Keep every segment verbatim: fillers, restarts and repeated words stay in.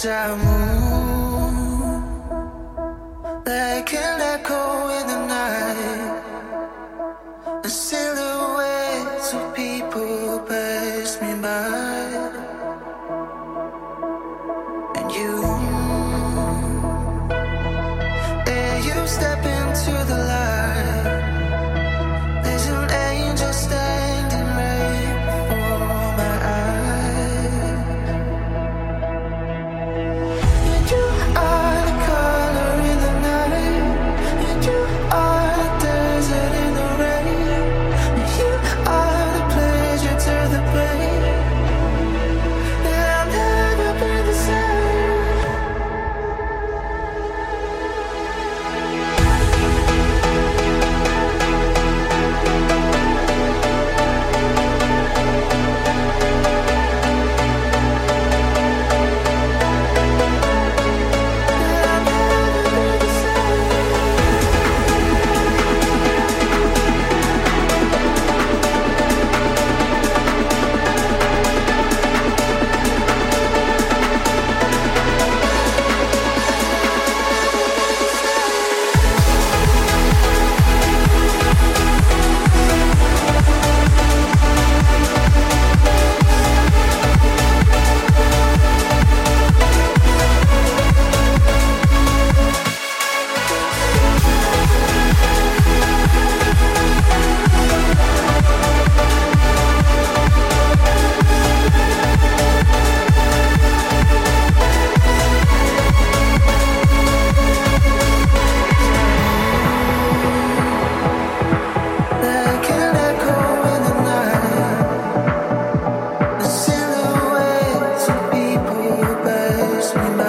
I move, like an echo in the night. The silhouettes of people pass me by, and you, there you step into the light. There's an angel standing right before my eyes. And you are the color in the night, and you are the desert in the rain, and you are the pleasure to the pain. And I'll never be the same. Like an echo in the night, the silhouettes of people pass me by.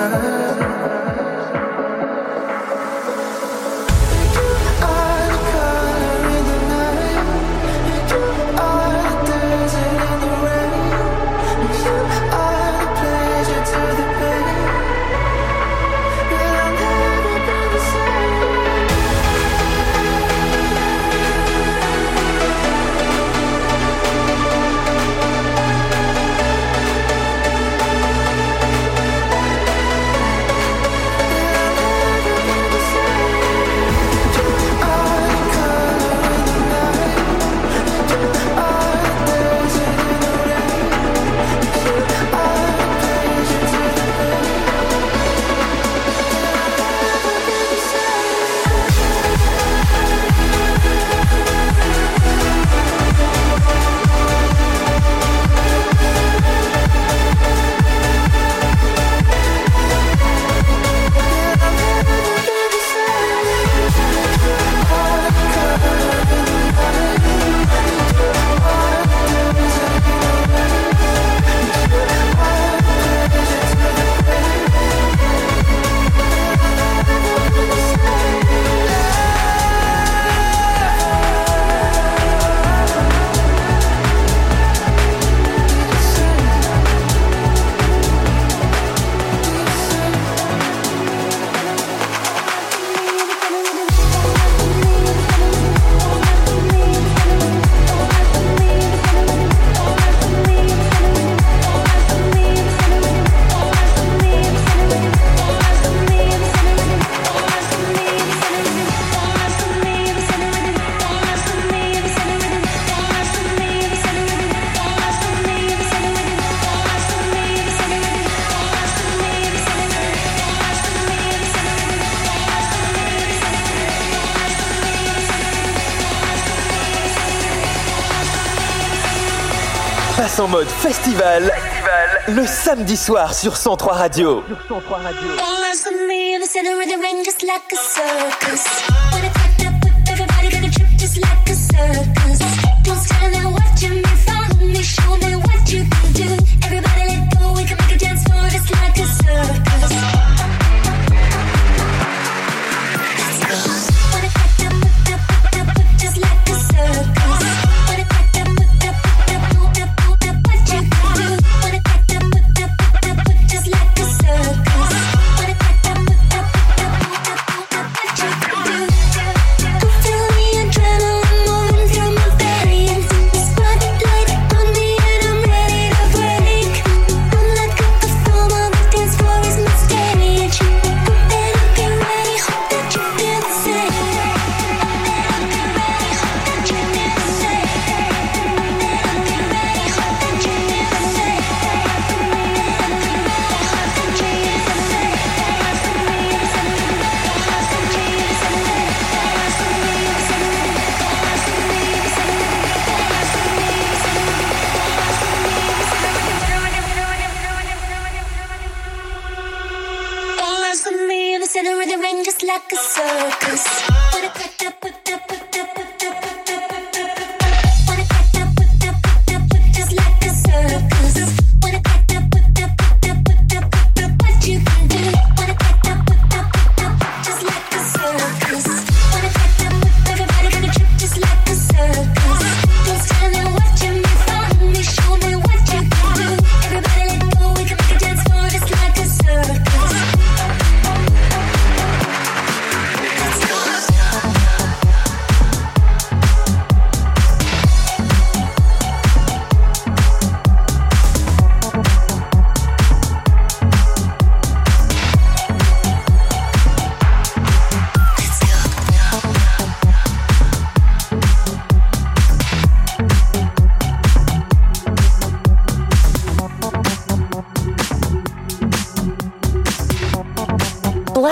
You are the color in the night, and you are the desert in the rain, and you are the pleasure to the pain. And I'll never be the same. Passe en mode festival, festival le samedi soir sur cent trois Radio. Sur cent trois Radio. All eyes on me, the center of the ring just like a circus. When I crack that whip, everybody gonna trip just like a circus. Don't stand there watching me, follow me, show me what you can do. Everybody let go, we can make a dance floor just like a circus. Let's go. When I crack that whip, that whip, that whip just like a circus. When I crack that whip, that whip, that whip, that whip, that what you can do. When I crack that whip, that whip, that whip just like a circus. When I crack that whip, that whip, that whip, that whip, that what you can do.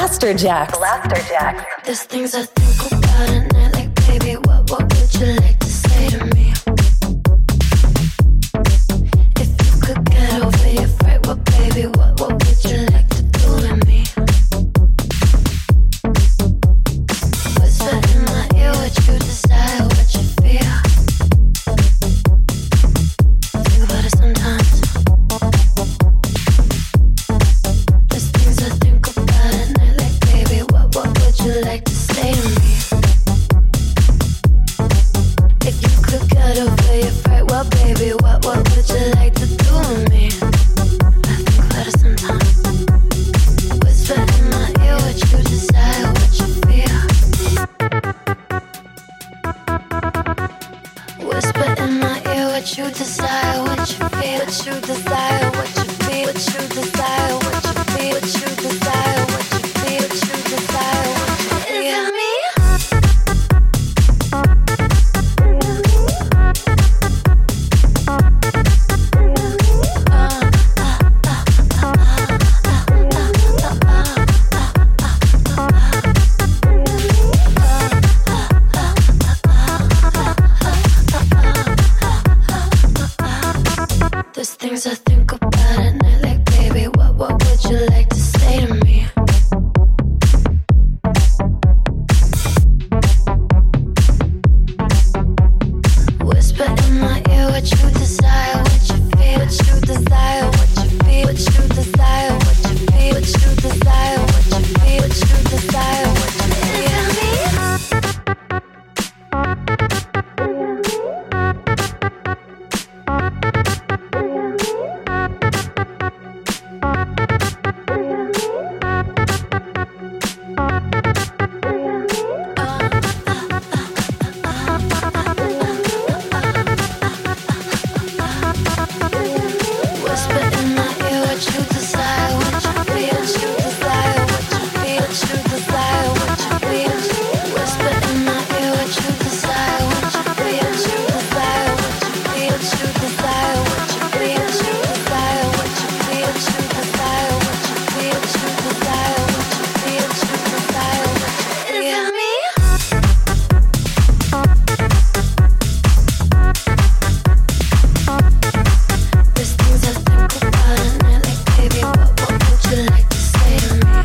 Blasterjaxx. Blasterjaxx. There's things I think about at night, like baby, what what would you like to say to me? If you could get over your fright, well baby, what what would you like to do with me? Whisper in my ear what you desire, what you feel. Think about it sometimes. There's things I think about at night, like baby, what what would you like to say to me? If you could get over your fright, well baby, what what would you like to do with me? I think about it sometimes. Whisper in my ear what you desire, what you feel. Whisper in my ear what you desire, what you feel. What you desire, what you feel. What you desire, what you feel. What you desire, what you feel. What you desire, what you feel. Is that me? There's things I think about at night, like baby, what what would you like to say to me? Whisper in my ear what you desire, what you feel. What you desire, what you feel. What you desire, what you feel. What you desire, what you feel. What you desire, what you feel. Is that me? Whisper in my ear what you desire, what you feel. What you desire, what you feel. What you desire, what you feel. Whisper in my ear what you desire, what you feel. What you desire, what you feel. What you desire, what you feel. What you desire, what you feel. What you desire, what you feel. What you desire, what you feel. What you desire, what you feel. Is that me? There's things I think about at night, like baby, what what would you like to say to me?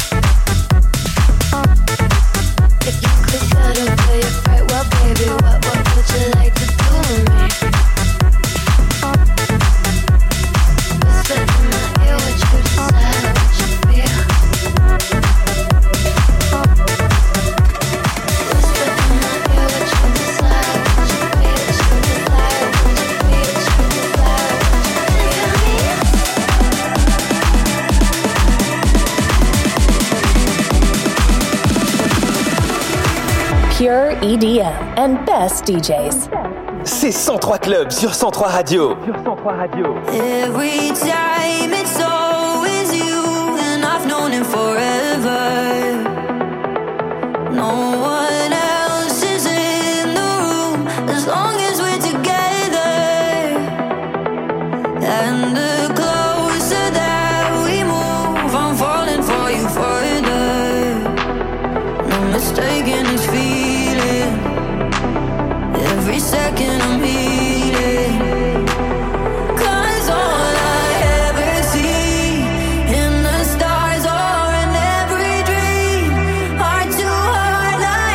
If you could get over your fright, well baby, what what would you like to do with me? Whisper in my ear what you desire, what you feel. Whisper in my ear what you desire, what you feel. What you desire, what you feel. What you desire, what you Pure E D M and best D Js. C'est cent trois Club sur cent trois Radio. Sur cent trois Radio. Every time it's always you, and I've known it forever. No one else is in the room as long as we're together. And the closer that we move, I'm falling for you further. No mistaking this feeling. Every second I'm healing. 'Cause all I ever see in the stars or in every dream are two heart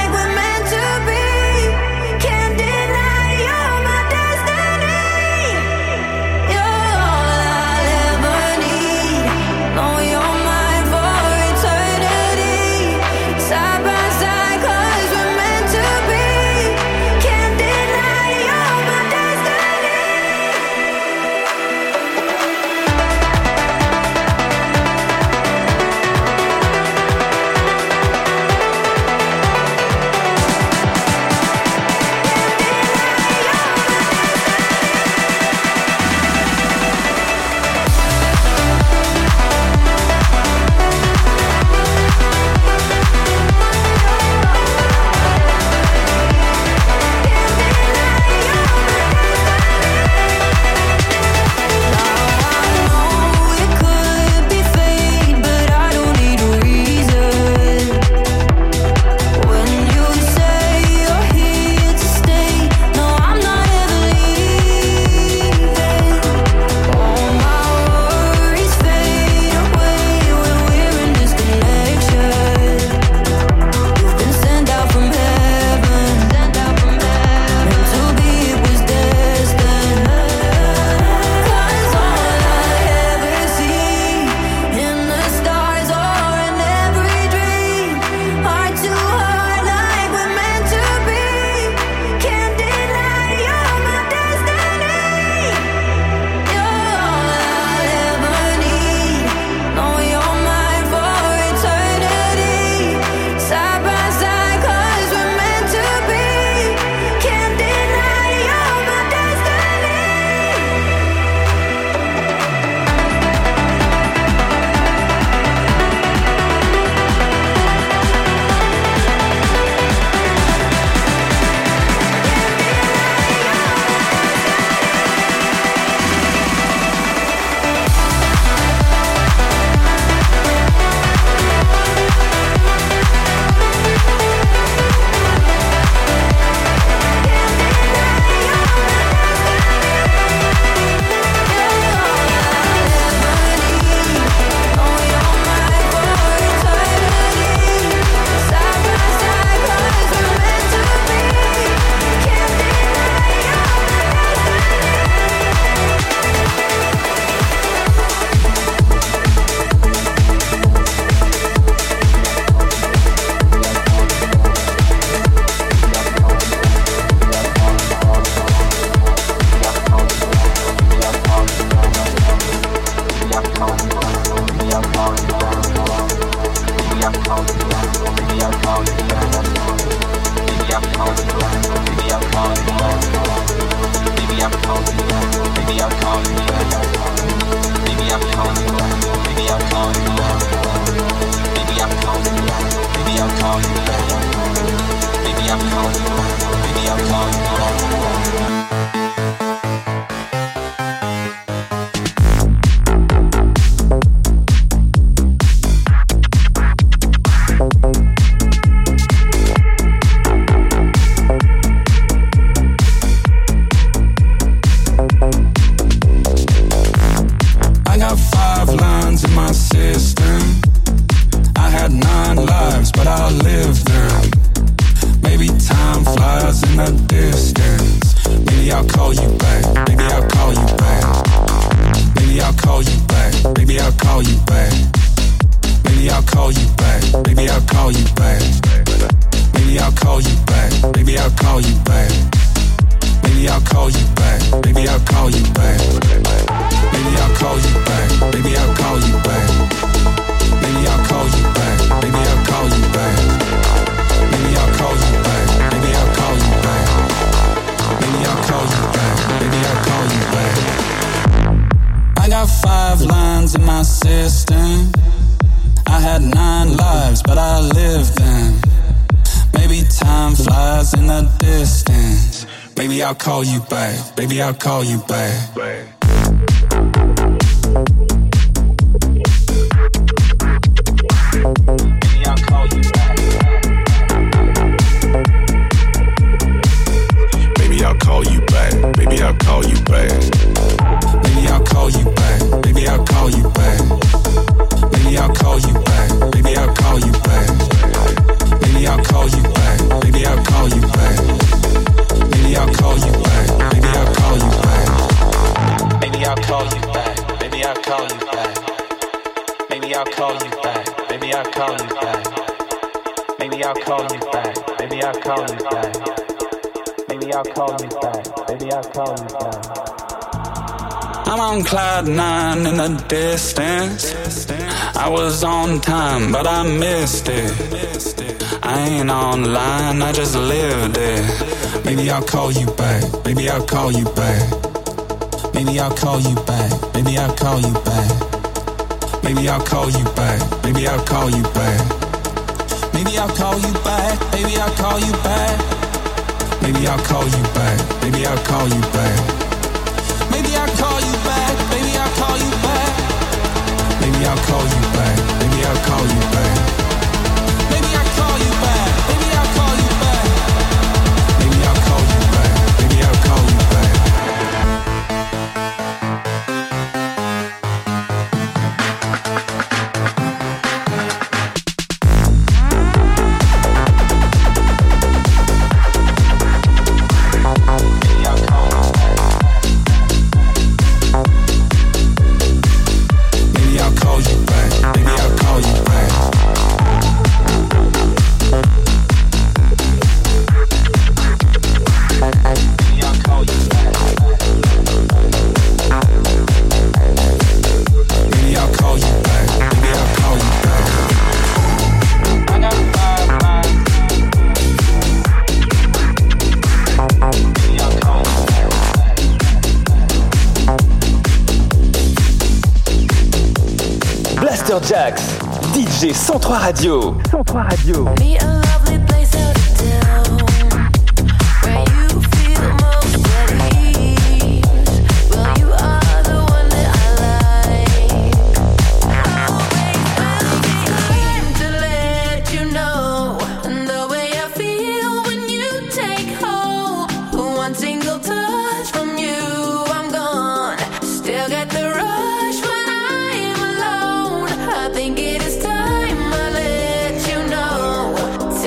I'll call you back. Baby, I'll call you back. I'm on cloud nine in the distance. I was on time, but I missed it. I ain't online, I just lived it. Maybe I'll call you back. Maybe I'll call you back. Maybe I'll call you back. Maybe I'll call you back. Maybe I'll call you back. Maybe I'll call you back. Maybe I'll call you back. Maybe I'll call you back. Maybe I'll call you back. Maybe I'll call you back. Maybe I'll call you back. Maybe I'll call you back. Maybe I'll call you back. Maybe I'll call you back. Maybe I'll call you back. Maybe I'll call you back. Maybe I'll call you back. Maybe I'll call you back. Jax, D J cent trois Radio. cent trois Radio. Think it is time I let you know.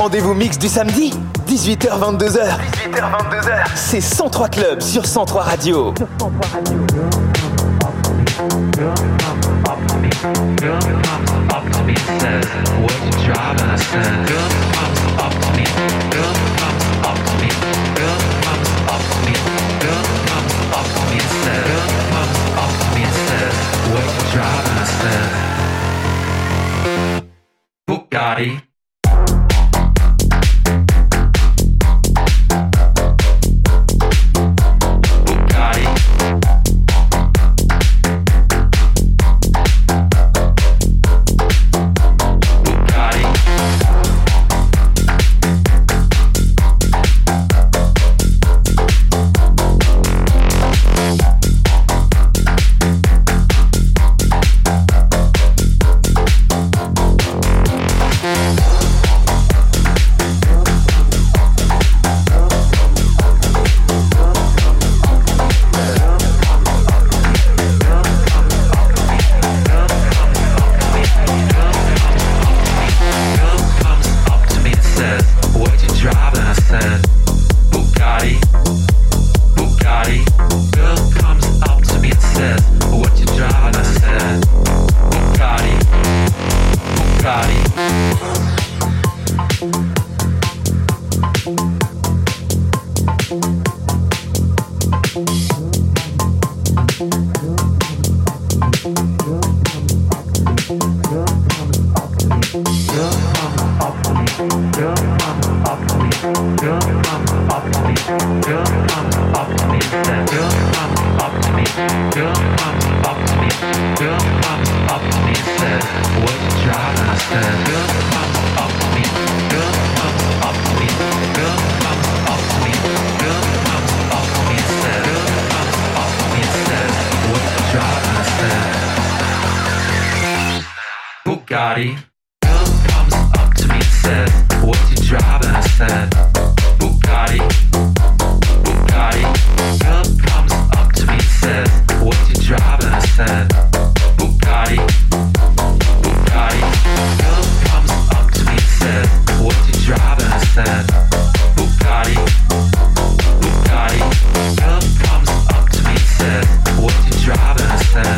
rendez-vous mix du samedi, dix-huit heures vingt-deux heures. dix-huit heures vingt-deux heures. C'est cent trois Club sur cent trois Radio. Sur cent trois Radio. Girl comes up to me, girl comes up to me and says, where's your job? And I said, girl comes up to me, girl comes up to me, girl comes up to me, girl comes up to me and says, girl comes up to me and says, where's your job? And I said, Bugatti. Bugatti. Girl comes up to me and says, what's your job? And I said, Bugatti. Bugatti. Girl comes up to me and says, what's your job? And I said, Bugatti. Bugatti. Girl comes up to me and says, what's your job? And I said, Bugatti. Bugatti. Girl comes up to me and says, what's your job? And I said,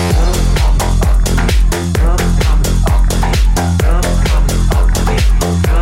Girl comes up to me, girl comes up to me, girl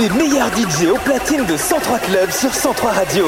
Les meilleurs D J au platine de cent trois Club sur cent trois Radio.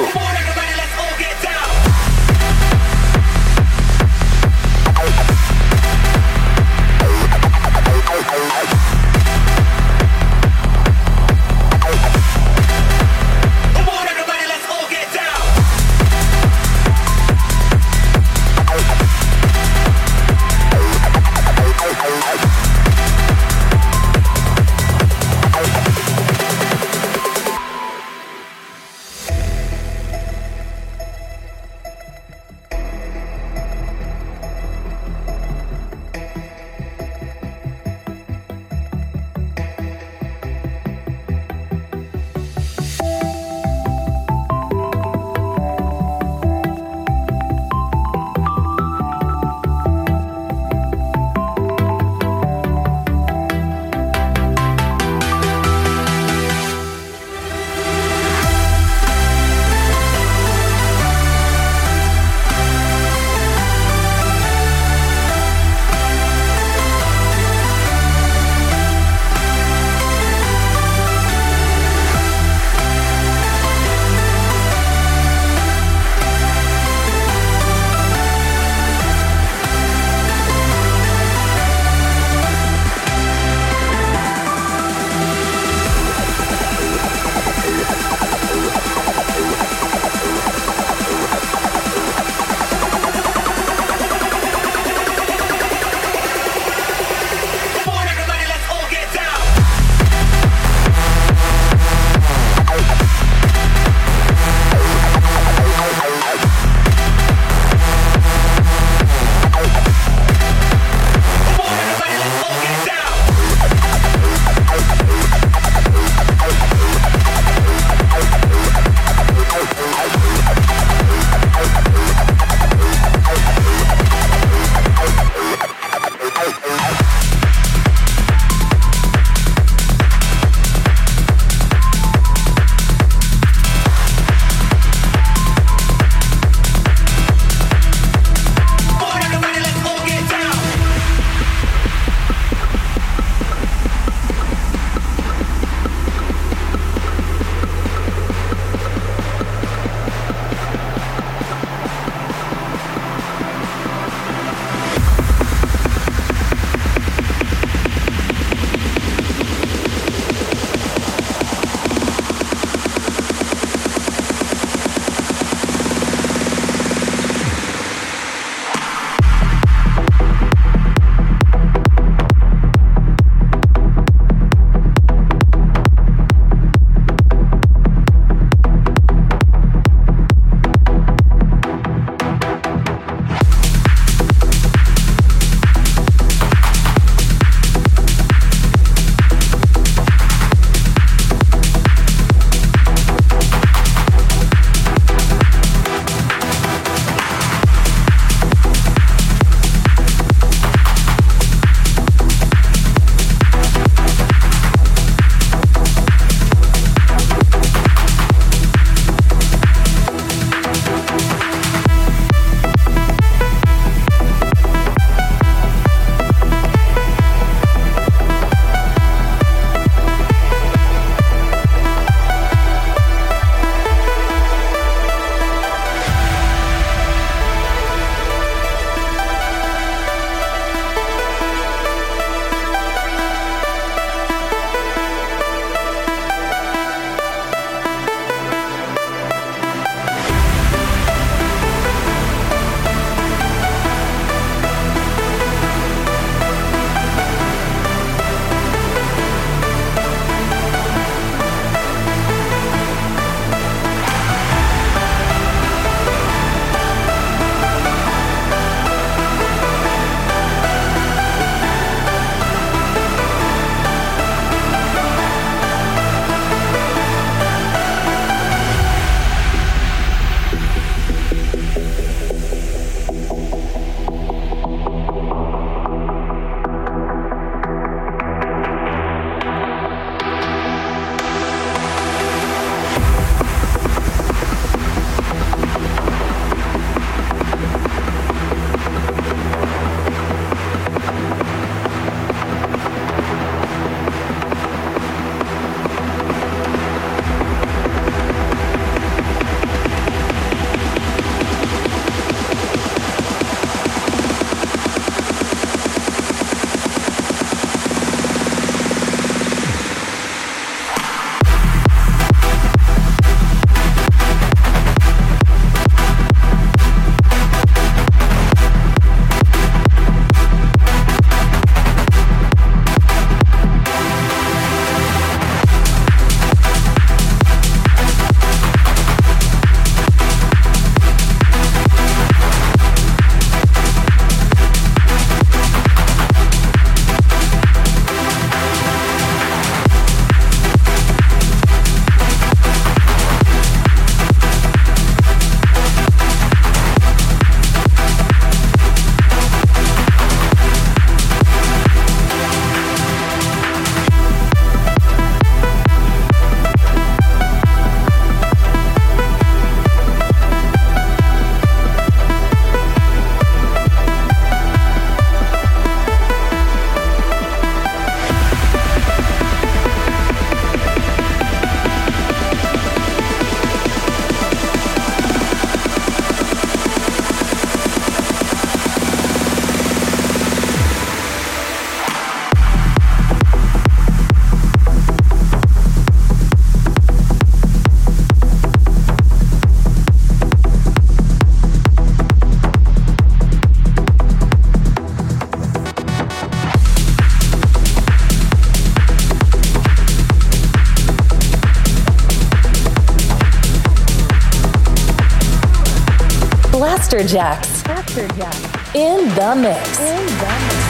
Afterjacks. Afterjacks. In the mix. In the mix.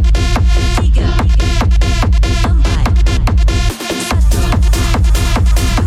Tiga,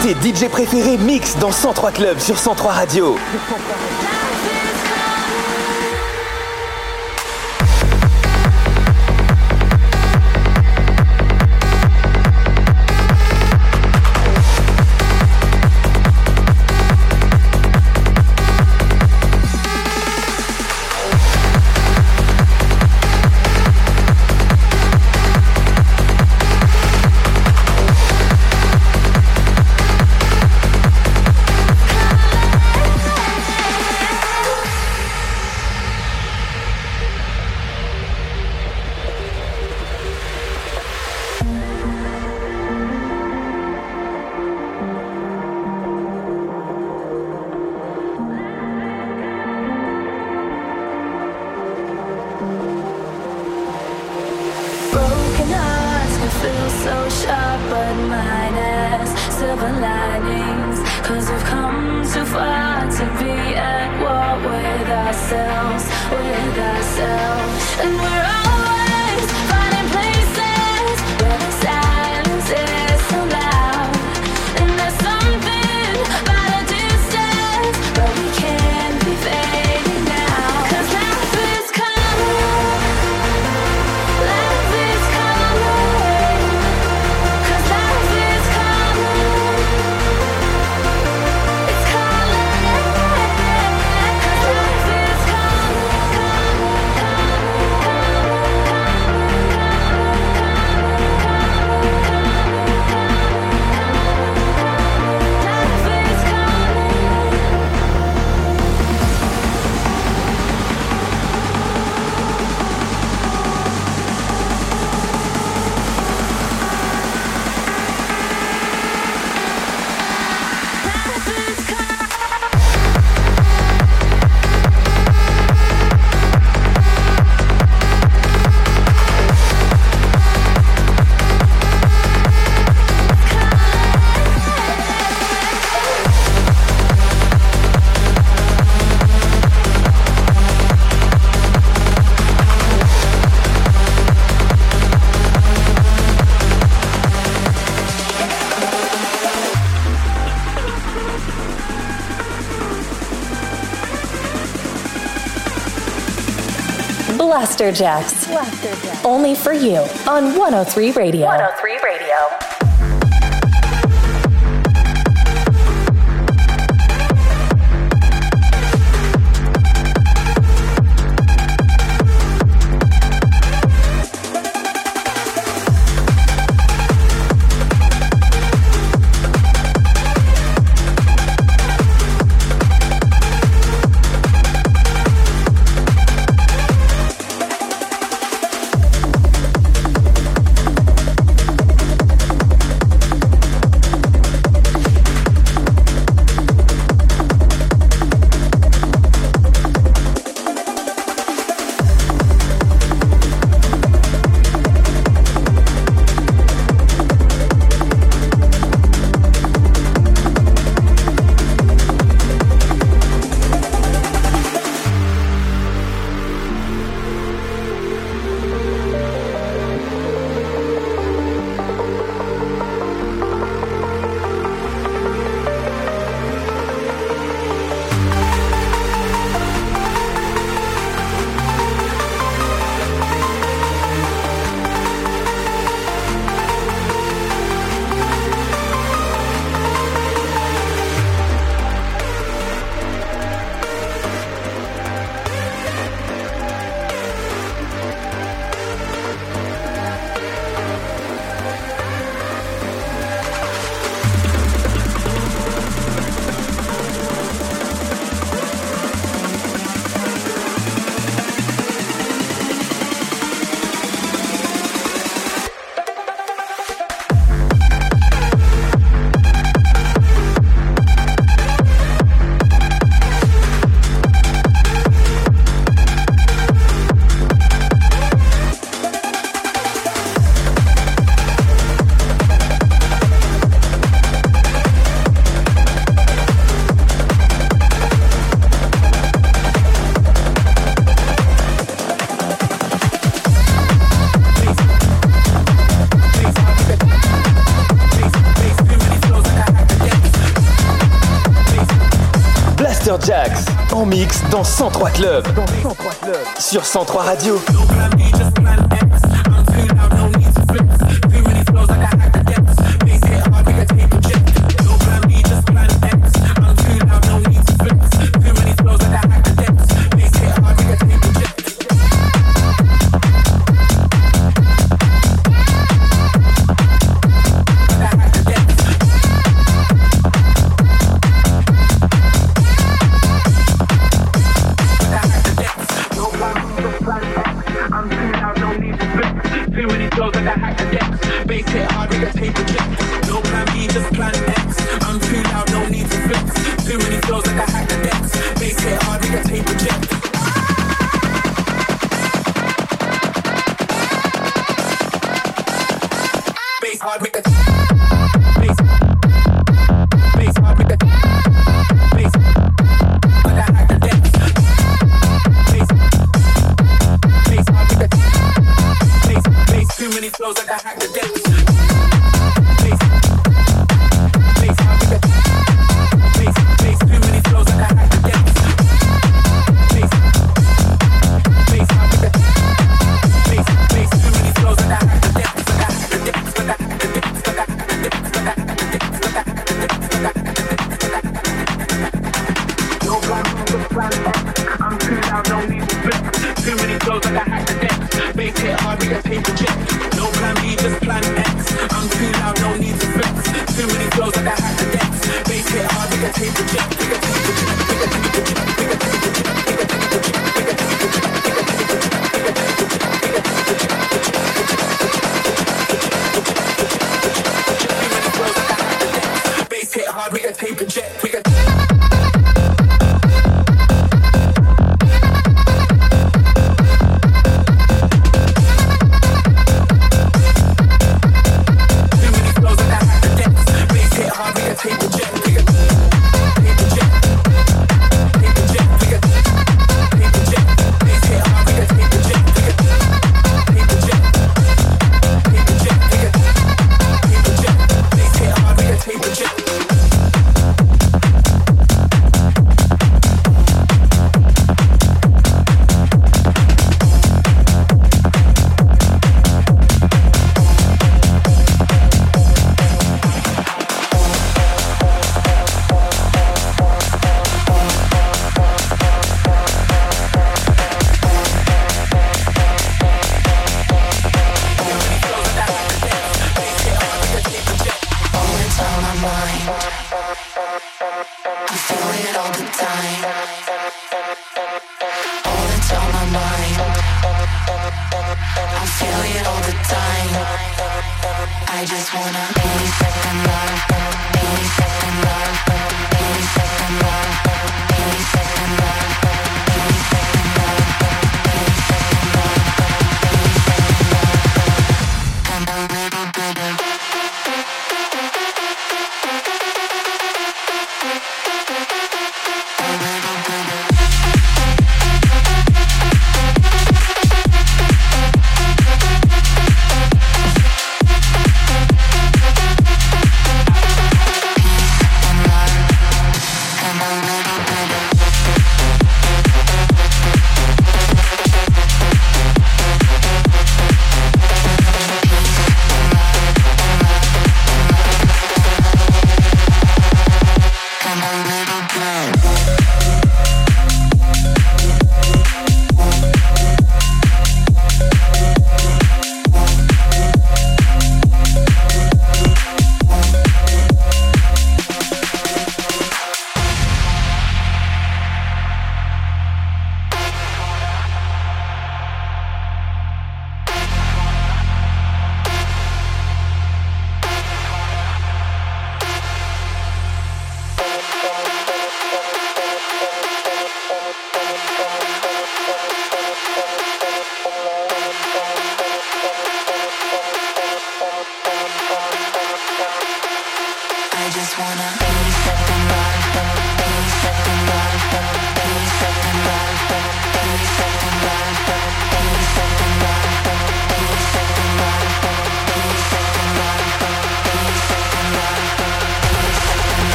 Tes D J préférés mixent dans cent trois Club sur cent trois Radio. Blaster Jacks. Only for you on one oh three Radio. one oh three Radio. Master Jax en mix dans cent trois Club. Dans cent trois Club. Sur cent trois Radio.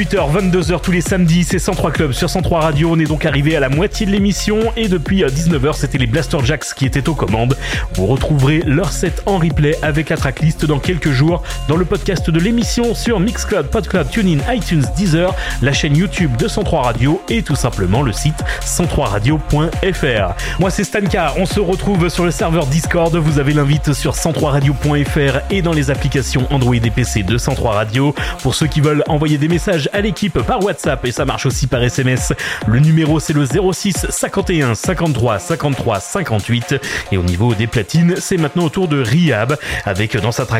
dix-huit heures, vingt-deux heures tous les samedis, c'est cent trois Club sur cent trois Radio. On est donc arrivé à la moitié de l'émission et depuis dix-neuf heures, c'était les Blaster Jacks qui étaient aux commandes. Vous retrouverez leur set en replay avec la tracklist dans quelques jours dans le podcast de l'émission sur Mixcloud, Podcloud, TuneIn, iTunes, Deezer, la chaîne YouTube de cent trois Radio et tout simplement le site cent trois radio point f r. Moi c'est Stanka, on se retrouve sur le serveur Discord, vous avez l'invite sur cent trois radio point f r et dans les applications Android et P C de cent trois Radio. Pour ceux qui veulent envoyer des messages à l'équipe par WhatsApp et ça marche aussi par S M S, le numéro c'est le zéro six cinquante et un cinquante-trois cinquante-trois cinquante-huit et au niveau des platines c'est maintenant au tour de Rihab avec dans sa track